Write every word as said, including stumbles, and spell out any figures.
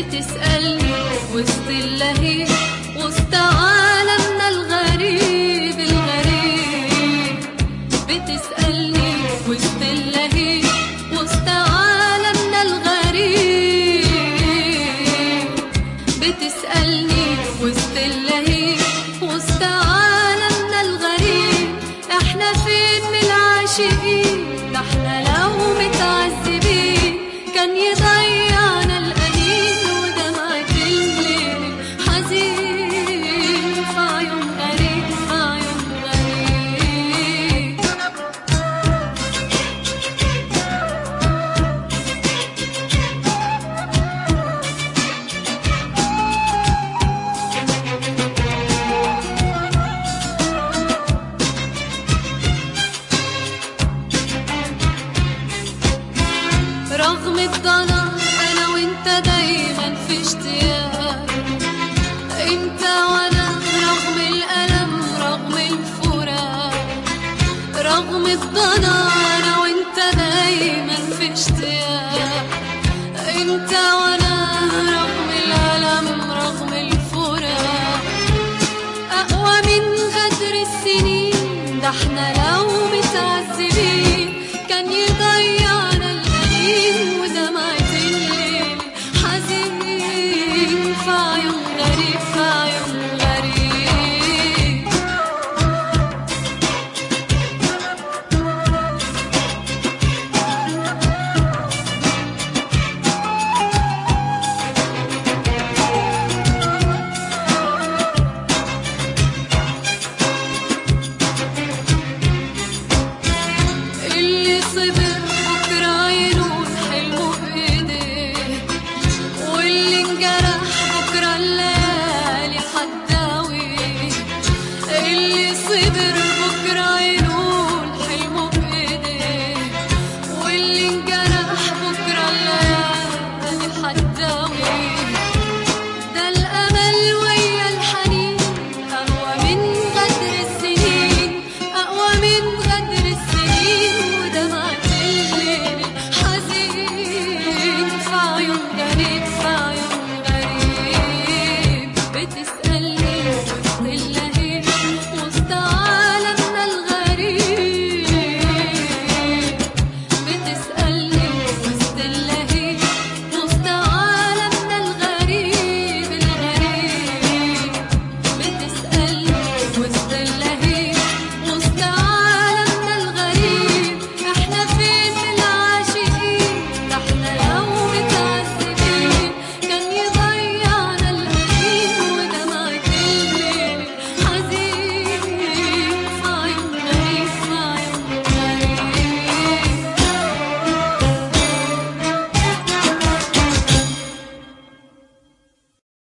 بتسألني وسط اللهيب، وسط عالمنا الغريب الغريب. بتسألني وسط اللهيب، وسط عالمنا الغريب. بتسألني وسط اللهيب، وسط عالمنا الغريب. احنا فين من العاشقين؟ ده احنا لو متعذبين كان يضيعنا الأنين ودمعة الليل حزين في عيون غريب، في عيون غريب. رغم الضنا انا وانت دايما في اشتياق، انت وانا رغم الالم رغم الفراق. رغم الضنا انا وانت دايما في اشتياق، انت وانا رغم الالم رغم الفراق. اقوى من غدر السنين، ده احنا لو متعذبين كان يضيع